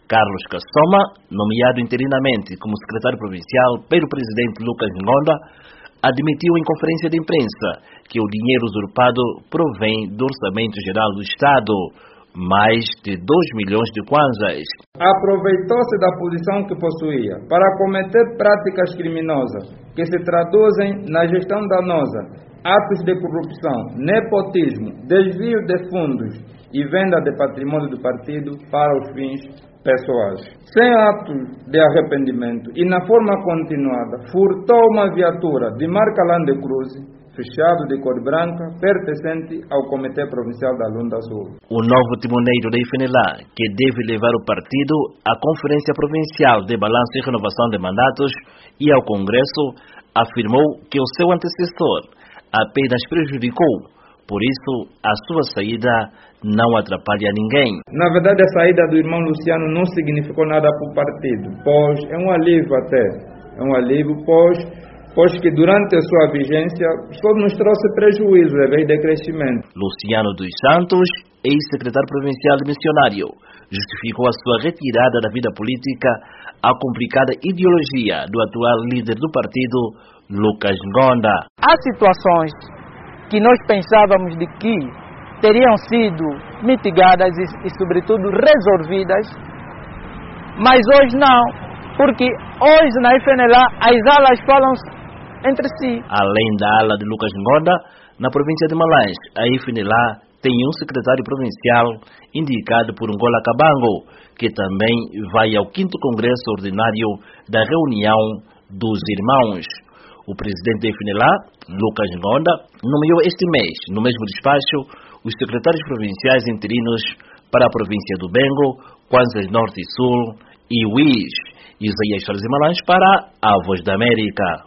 Carlos Kassoma, nomeado interinamente como secretário provincial pelo presidente Lucas Ngonda, admitiu em conferência de imprensa que o dinheiro usurpado provém do Orçamento Geral do Estado, mais de 2 milhões de kwanzas. Aproveitou-se da posição que possuía para cometer práticas criminosas que se traduzem na gestão danosa, atos de corrupção, nepotismo, desvio de fundos e venda de patrimônio do partido para os fins pessoais. Sem atos de arrependimento e na forma continuada, furtou uma viatura de marca Land Cruiser, fechado de cor branca, pertencente ao Comitê Provincial da Lunda Sul. O novo timoneiro da IFNLA, que deve levar o partido à Conferência Provincial de Balanço e Renovação de Mandatos e ao Congresso, afirmou que o seu antecessor apenas prejudicou, por isso a sua saída não atrapalha ninguém. Na verdade, a saída do irmão Luciano não significou nada para o partido, pois é um alívio até, pois que durante a sua vigência só nos trouxe prejuízo em vez de crescimento. Luciano dos Santos, ex-secretário provincial de missionário, justificou a sua retirada da vida política à complicada ideologia do atual líder do partido, Lucas Ngonda. Há situações que nós pensávamos de que teriam sido mitigadas e sobretudo, resolvidas, mas hoje não, porque hoje na IFNLA as alas falam entre si. Além da ala de Lucas Ngonda, na província de Malães, a IFNLA tem um secretário provincial indicado por Ngola Kabango, que também vai ao 5º Congresso Ordinário da Reunião dos Irmãos. O presidente da IFNLA, Lucas Ngonda, nomeou este mês, no mesmo despacho, os secretários provinciais interinos para a província do Bengo, Kwanzas Norte e Sul e Uís, e Isaías Soares de Malães para a Voz da América.